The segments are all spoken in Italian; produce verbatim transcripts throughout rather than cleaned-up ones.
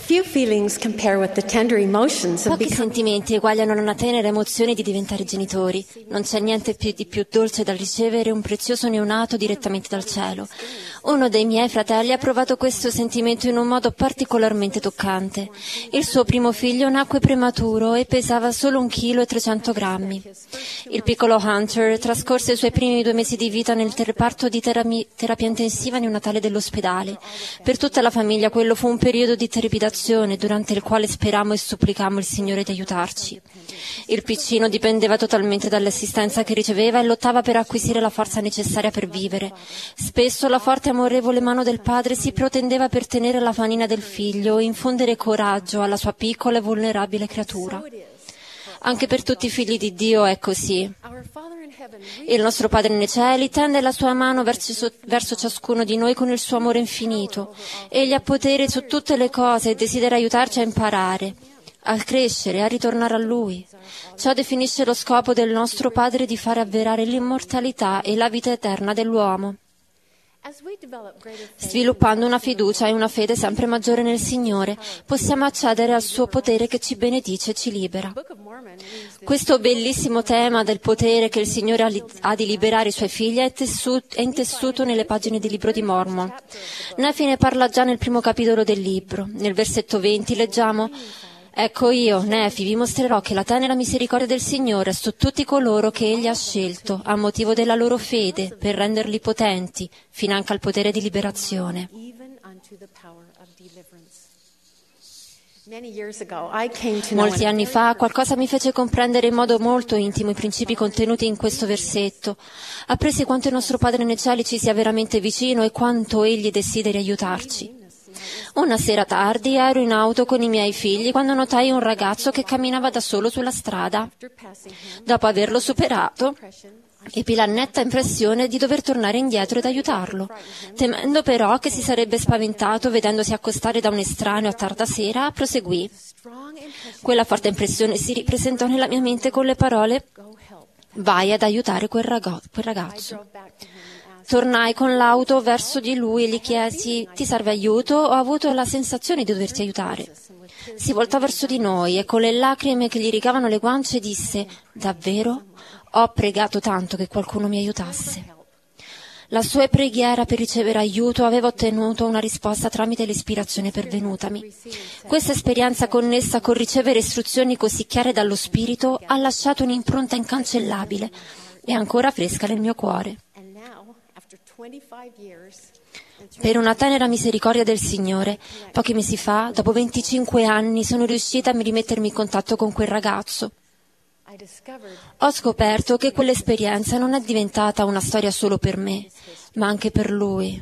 Few feelings compare with the tender emotions of Pochi becoming. sentimenti eguagliano una tenera emozione di diventare genitori. Non c'è niente più di più dolce dal ricevere un prezioso neonato direttamente dal cielo. Uno dei miei fratelli ha provato questo sentimento in un modo particolarmente toccante. Il suo primo figlio nacque prematuro e pesava solo un chilo e trecento grammi. Il piccolo Hunter trascorse i suoi primi due mesi di vita nel reparto di terami- terapia intensiva neonatale dell'ospedale. Per tutta la famiglia quello fu un periodo di trepidazione durante il quale sperammo e supplicammo il Signore di aiutarci. Il piccino dipendeva totalmente dall'assistenza che riceveva e lottava per acquisire la forza necessaria per vivere. Spesso la forte e amorevole mano del padre si protendeva per tenere la manina del figlio e infondere coraggio alla sua piccola e vulnerabile creatura. Anche per tutti i figli di Dio è così. Il nostro Padre nei cieli tende la sua mano verso, verso ciascuno di noi con il suo amore infinito. Egli ha potere su tutte le cose e desidera aiutarci a imparare, a crescere, a ritornare a Lui. Ciò definisce lo scopo del nostro Padre di fare avverare l'immortalità e la vita eterna dell'uomo. Sviluppando una fiducia e una fede sempre maggiore nel Signore, possiamo accedere al suo potere che ci benedice e ci libera. Questo bellissimo tema del potere che il Signore ha, li- ha di liberare i Suoi figli è, tessu- è intessuto nelle pagine del libro di Mormon. Nefi ne parla già nel primo capitolo del libro. Nel versetto venti leggiamo: «Ecco io, Nefi, vi mostrerò che la tenera misericordia del Signore è su tutti coloro che Egli ha scelto, a motivo della loro fede, per renderli potenti, finanche al potere di liberazione». Molti anni fa qualcosa mi fece comprendere in modo molto intimo i principi contenuti in questo versetto. Appresi quanto il nostro Padre nei cieli ci sia veramente vicino e quanto Egli desideri aiutarci. Una sera tardi ero in auto con i miei figli quando notai un ragazzo che camminava da solo sulla strada. Dopo averlo superato, ebbi la netta impressione di dover tornare indietro ed aiutarlo. Temendo però che si sarebbe spaventato vedendosi accostare da un estraneo a tarda sera, proseguì. Quella forte impressione si ripresentò nella mia mente con le parole: «Vai ad aiutare quel, rago- quel ragazzo». Tornai con l'auto verso di lui e gli chiesi: «Ti serve aiuto? Ho avuto la sensazione di doverti aiutare». Si voltò verso di noi e con le lacrime che gli rigavano le guance disse: «Davvero? Ho pregato tanto che qualcuno mi aiutasse». La sua preghiera per ricevere aiuto aveva ottenuto una risposta tramite l'ispirazione pervenutami. Questa esperienza connessa con ricevere istruzioni così chiare dallo Spirito ha lasciato un'impronta incancellabile e ancora fresca nel mio cuore. Per una tenera misericordia del Signore, pochi mesi fa, dopo venticinque anni, sono riuscita a rimettermi in contatto con quel ragazzo. Ho scoperto che quell'esperienza non è diventata una storia solo per me, ma anche per lui.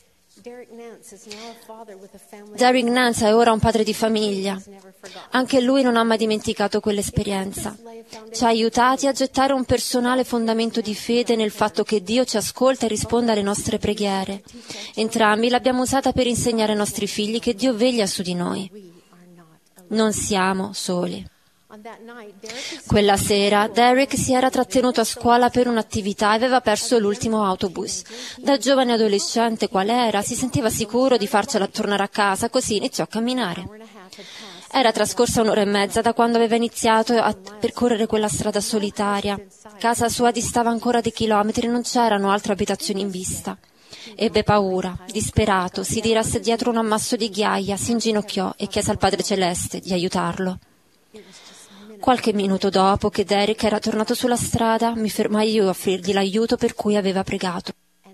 Derek Nance è ora un padre di famiglia. Anche lui non ha mai dimenticato quell'esperienza. Ci ha aiutati a gettare un personale fondamento di fede nel fatto che Dio ci ascolta e risponde alle nostre preghiere. Entrambi l'abbiamo usata per insegnare ai nostri figli che Dio veglia su di noi. Non siamo soli. Quella sera Derek si era trattenuto a scuola per un'attività e aveva perso l'ultimo autobus. Da giovane adolescente qual era, si sentiva sicuro di farcela tornare a casa, così iniziò a camminare. Era trascorsa un'ora e mezza da quando aveva iniziato a percorrere quella strada solitaria. Casa sua distava ancora dei chilometri e non c'erano altre abitazioni in vista. Ebbe paura, disperato, si diresse dietro un ammasso di ghiaia, si inginocchiò e chiese al Padre Celeste di aiutarlo. Qualche minuto dopo che Derek era tornato sulla strada, mi fermai io a offrirgli l'aiuto per cui aveva pregato.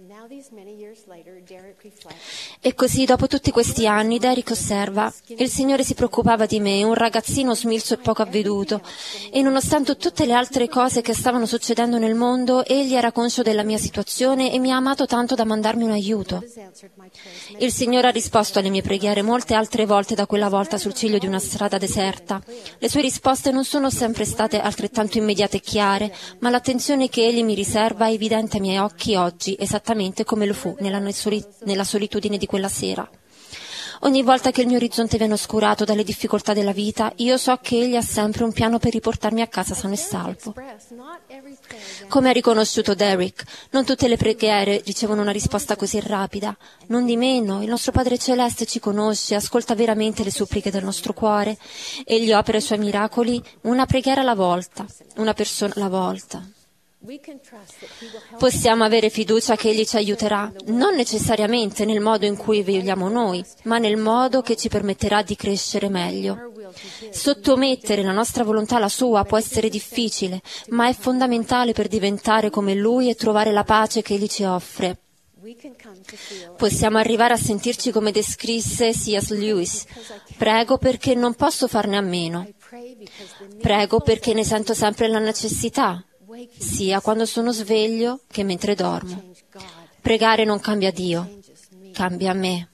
E così, dopo tutti questi anni, Derek osserva: il Signore si preoccupava di me, un ragazzino smilzo e poco avveduto, e nonostante tutte le altre cose che stavano succedendo nel mondo, egli era conscio della mia situazione e mi ha amato tanto da mandarmi un aiuto. Il Signore ha risposto alle mie preghiere molte altre volte da quella volta sul ciglio di una strada deserta. Le sue risposte non sono sempre state altrettanto immediate e chiare, ma l'attenzione che egli mi riserva è evidente ai miei occhi oggi, esattamente come lo fu nella, soli- nella solitudine di quella sera. Ogni volta che il mio orizzonte viene oscurato dalle difficoltà della vita, io so che Egli ha sempre un piano per riportarmi a casa sano e salvo. Come ha riconosciuto Derek, non tutte le preghiere ricevono una risposta così rapida. Non di meno, il nostro Padre Celeste ci conosce, ascolta veramente le suppliche del nostro cuore. Egli opera i Suoi miracoli una preghiera alla volta, una persona alla volta. Possiamo avere fiducia che Egli ci aiuterà, non necessariamente nel modo in cui vogliamo noi, ma nel modo che ci permetterà di crescere meglio. Sottomettere la nostra volontà alla Sua può essere difficile, ma è fondamentale per diventare come Lui e trovare la pace che Egli ci offre. Possiamo arrivare a sentirci come descrisse C S Lewis: prego perché non posso farne a meno. Prego perché ne sento sempre la necessità, sia quando sono sveglio che mentre dormo. Pregare non cambia Dio, cambia me.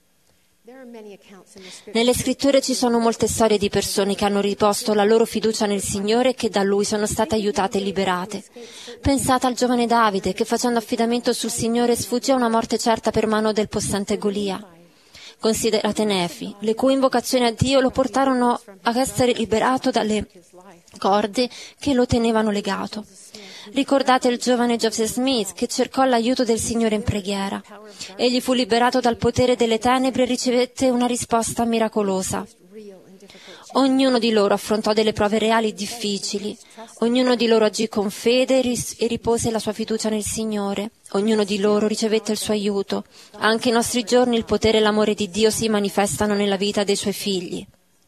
Nelle scritture ci sono molte storie di persone che hanno riposto la loro fiducia nel Signore e che da Lui sono state aiutate e liberate. Pensate al giovane Davide che, facendo affidamento sul Signore, sfuggì a una morte certa per mano del possente Golia. Considerate Nefi, le cui invocazioni a Dio lo portarono a essere liberato dalle corde che lo tenevano legato. Ricordate il giovane Joseph Smith che cercò l'aiuto del Signore in preghiera. Egli fu liberato dal potere delle tenebre e ricevette una risposta miracolosa. Ognuno di loro affrontò delle prove reali e difficili. Ognuno di loro agì con fede e ripose la sua fiducia nel Signore. Ognuno di loro ricevette il suo aiuto. Anche in nostri giorni il potere e l'amore di Dio si manifestano nella vita dei Suoi figli.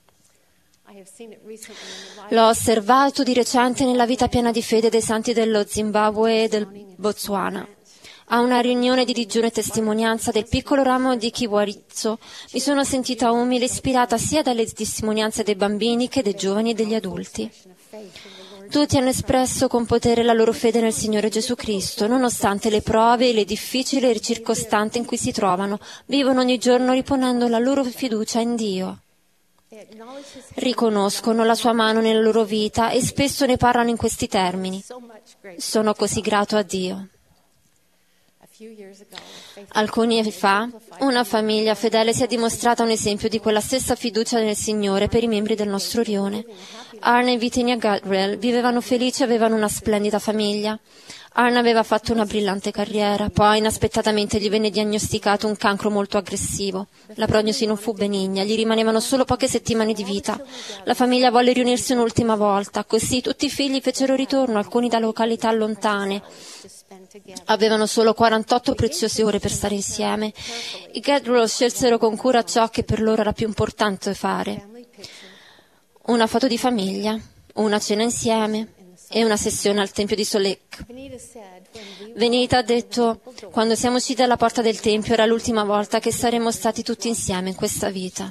L'ho osservato di recente nella vita piena di fede dei santi dello Zimbabwe e del Botswana. A una riunione di digiuno e testimonianza del piccolo ramo di Kiwaritso mi sono sentita umile e ispirata sia dalle testimonianze dei bambini che dei giovani e degli adulti. Tutti hanno espresso con potere la loro fede nel Signore Gesù Cristo, nonostante le prove e le difficili circostanze in cui si trovano, vivono ogni giorno riponendo la loro fiducia in Dio. Riconoscono la Sua mano nella loro vita e spesso ne parlano in questi termini: sono così grato a Dio. Alcuni anni fa, una famiglia fedele si è dimostrata un esempio di quella stessa fiducia nel Signore per i membri del nostro rione. Arne e Vitinia Gadrell vivevano felici e avevano una splendida famiglia. Arne aveva fatto una brillante carriera, poi inaspettatamente gli venne diagnosticato un cancro molto aggressivo. La prognosi non fu benigna, gli rimanevano solo poche settimane di vita. La famiglia volle riunirsi un'ultima volta, così tutti i figli fecero ritorno, alcuni da località lontane. Avevano solo quarantotto preziose ore per stare insieme. I Gadrell scelsero con cura ciò che per loro era più importante fare. Una foto di famiglia, una cena insieme e una sessione al Tempio di Solek. Venita ha detto: quando siamo usciti dalla porta del Tempio era l'ultima volta che saremmo stati tutti insieme in questa vita.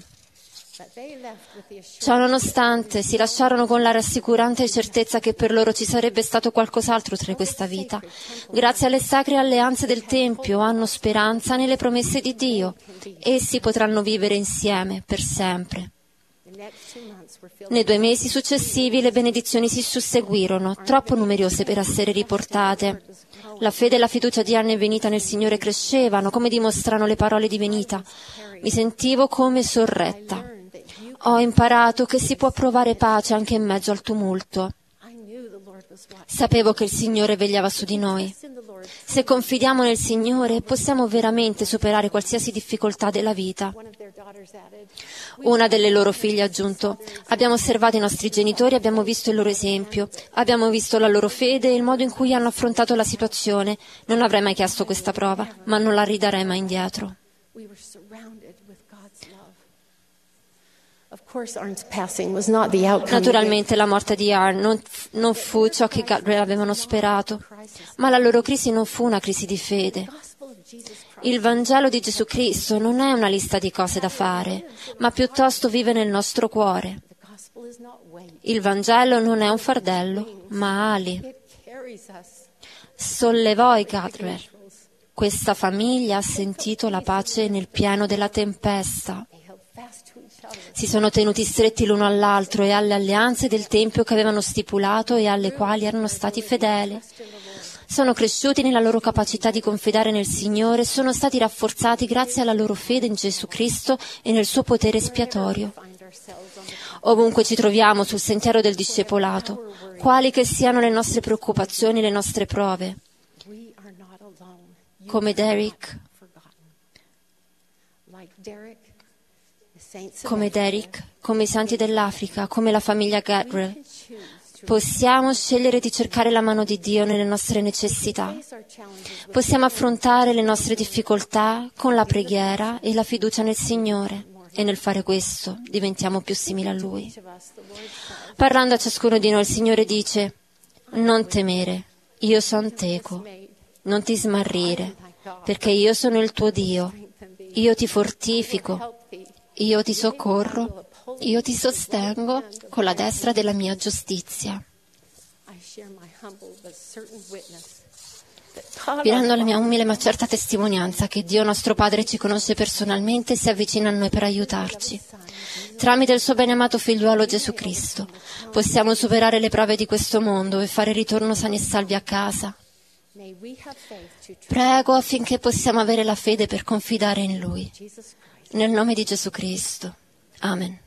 Ciò nonostante, si lasciarono con la rassicurante certezza che per loro ci sarebbe stato qualcos'altro tra questa vita. Grazie alle sacre alleanze del Tempio hanno speranza nelle promesse di Dio. Essi potranno vivere insieme per sempre. Nei due mesi successivi le benedizioni si susseguirono, troppo numerose per essere riportate. La fede e la fiducia di Arne e Venita nel Signore crescevano, come dimostrano le parole di Venita. Mi sentivo come sorretta. Ho imparato che si può provare pace anche in mezzo al tumulto. Sapevo che il Signore vegliava su di noi. Se confidiamo nel Signore, possiamo veramente superare qualsiasi difficoltà della vita. Una delle loro figlie ha aggiunto: abbiamo osservato i nostri genitori, abbiamo visto il loro esempio, abbiamo visto la loro fede e il modo in cui hanno affrontato la situazione. Non avrei mai chiesto questa prova, ma non la ridarei mai indietro. Naturalmente la morte di Arne non, non fu ciò che Gadrell avevano sperato, ma la loro crisi non fu una crisi di fede. Il Vangelo di Gesù Cristo non è una lista di cose da fare, ma piuttosto vive nel nostro cuore. Il Vangelo non è un fardello, ma ali. Sollevò i Gadrell. Questa famiglia ha sentito la pace nel pieno della tempesta. Si sono tenuti stretti l'uno all'altro e alle alleanze del Tempio che avevano stipulato e alle quali erano stati fedeli. sono cresciuti nella loro capacità di confidare nel Signore e sono stati rafforzati grazie alla loro fede in Gesù Cristo e nel suo potere espiatorio. Ovunque ci troviamo sul sentiero del discepolato, quali che siano le nostre preoccupazioni e le nostre prove, come Derek, come Derek, come i santi dell'Africa, come la famiglia Gadrell, possiamo scegliere di cercare la mano di Dio nelle nostre necessità. Possiamo affrontare le nostre difficoltà con la preghiera e la fiducia nel Signore. E nel fare questo diventiamo più simili a Lui. Parlando a ciascuno di noi, il Signore dice: non temere, io son teco, non ti smarrire, perché io sono il tuo Dio, io ti fortifico, io ti soccorro, io ti sostengo con la destra della mia giustizia. Vi rendo la mia umile ma certa testimonianza che Dio nostro Padre ci conosce personalmente e si avvicina a noi per aiutarci. Tramite il suo beneamato figliuolo Gesù Cristo possiamo superare le prove di questo mondo e fare ritorno sani e salvi a casa. Prego affinché possiamo avere la fede per confidare in Lui. Nel nome di Gesù Cristo. Amen.